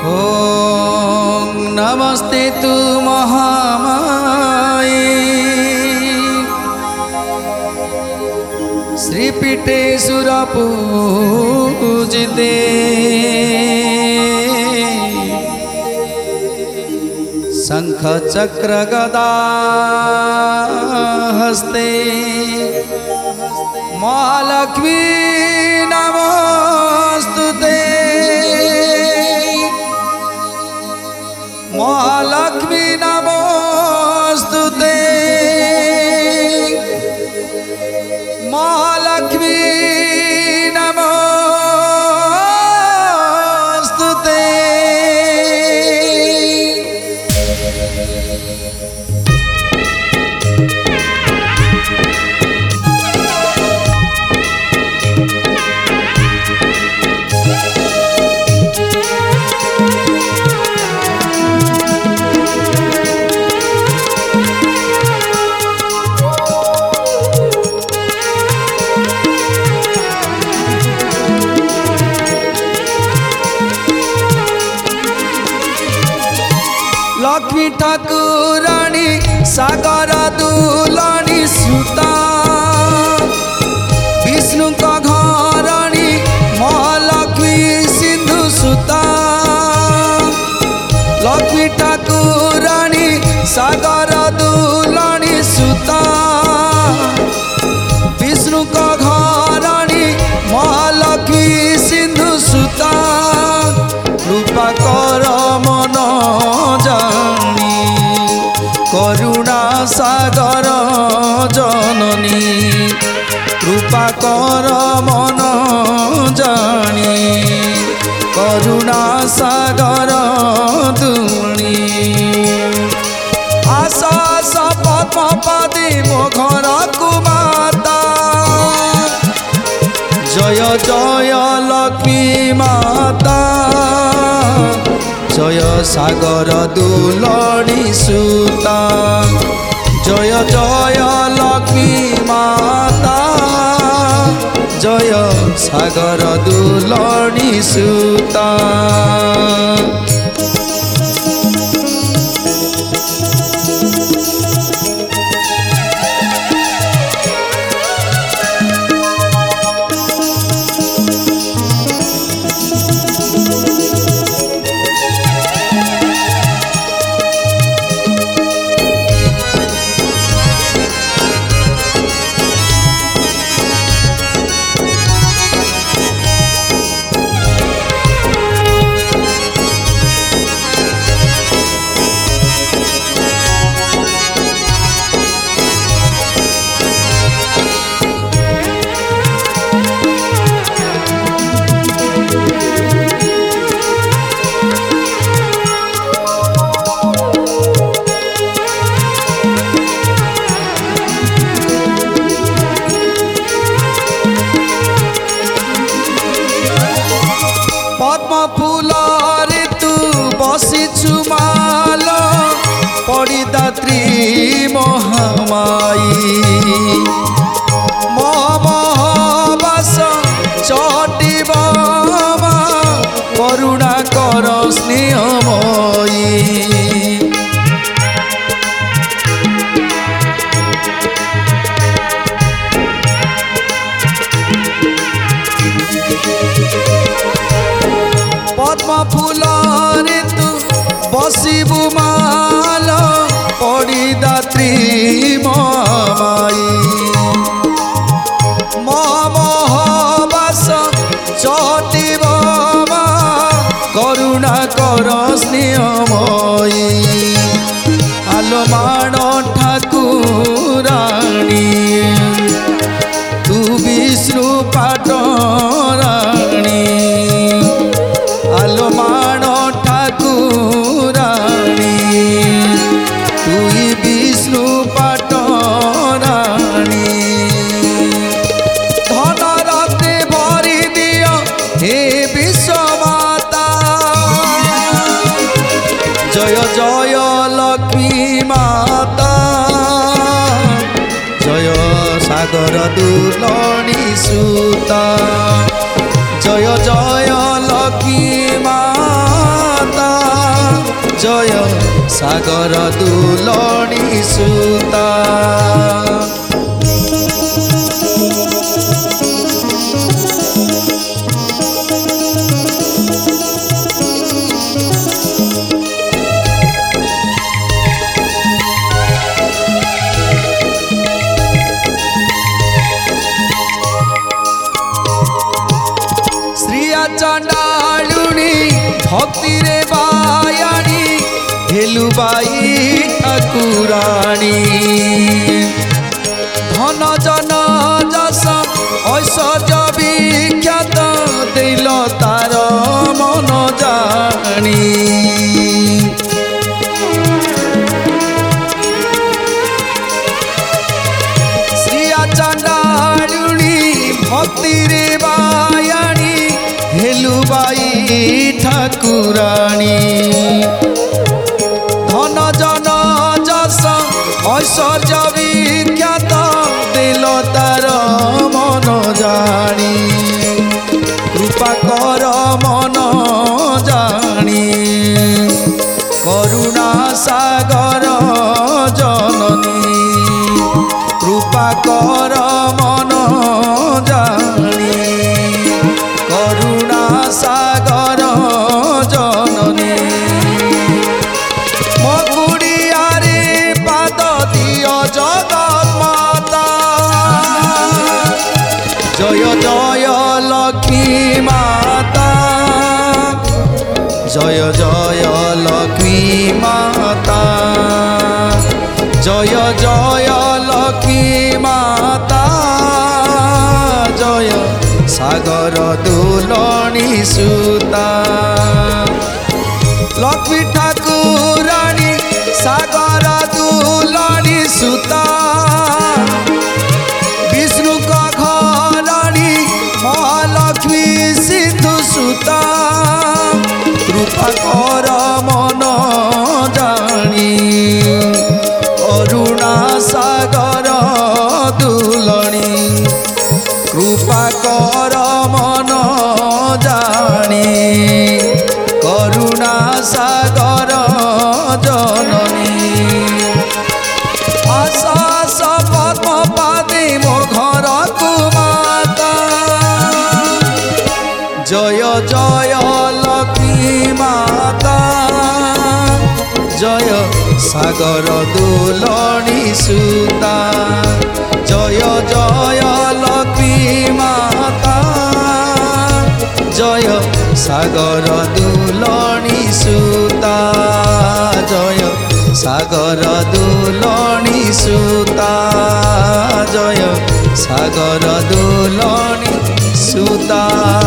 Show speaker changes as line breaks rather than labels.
ओम नमस्ते तु महामाये श्रीपीठे सुरपूजिते शंख चक्र गदा हस्ते महालक्ष्मी नमोस्तुते महालक्ष्मी नमोस्तुते महालक्ष्मी नमोस्तुते। लक्ष्मी ठाकुराणी सागर दुलानी सुता विष्णु का घराणी महालक्ष्मी सिंधु सुता लक्ष्मी ठाकुराणी सागर दुलानी सुता विष्णु का घराणी महालक्ष्मी सिंधु सुता कृपा कर मन जानी करुणा सागर जननी कृपा कर मन जानी करुणा सागर दुनी आशा पद्मपदी मो घर कुमाता जय जय लक्ष्मी माता जय सागर दुलड़ी सुता जय जय लक्ष्मी माता जय सागर दुलड़ी सुता। पद्म फूल रे तू बसिछु माल पड़ी दात्री महामाई महबास चटिब करुणा कर स्नेहमयी पद्म फूल रे तू बसिबु माल पड़ी दात्री माई महबास चटिब करुणा कर स्नेहमयी आलो माण ठाकुराणी तू विष्णु पाटराणी आलो माण ठाकुराणी तुई विष्णु पाटराणी धन रत्ने भरी दियो हे विश्वमाता जय जय लक्ष्मी माता जय सागर दुलड़ी सुता जय जय लक्ष्मी माता জয় সাগর দুলণী সুতা। শ্রিয়া চণ্ডালুণী ভক্তিরে বায়াণী হেলুবাই ঠাকুরাণী। ধন জন যশ ঐশ্বর্য বিখ্যাত দিল তার মন জানি। শ্রিয়া চণ্ডালুণী ভক্তিরে বায়াণী হেলুবাই ঠাকুরাণী। ধন জন যশ ঐশ্বর্য বিখ্যাত দিল তার মন জানি। কৃপা কর মন জানি করুণা সাগর জননী। কৃপা কর মন জানি করুণা সাগর জননী। মকুড়িয়ারে পাদ দিয় জগৎ মাতা। জয় জয় লক্ষ্মী মাতা। জয় জয় লক্ষ্মী মাতা। জয় জয় লক্ষ্মী মাতা। জয় সাগর দুলণী সুতা। লক্ষ্মী ঠাকুরাণী সাগর দুলণী সুতা। বিষ্ণু ঘরাণী মহালক্ষ্মী সিন্ধু সুতা। কৃপা কর মন জানি করুণা সাগর দুলণী। কৃপা কর মন জানি করুণা সাগর জননী। আশাস পদ্ম পাদে মো ঘরকু মাতা। জয় জয় লক্ষ্মী মাতা। জয় সাগর দুলণী সুতা। জয় জয় লক্ষ্মী মাতা। জয় সাগর দুলণী সুতা। জয় সাগর দুলণী সুতা। জয় সাগর দুলণী সুতা।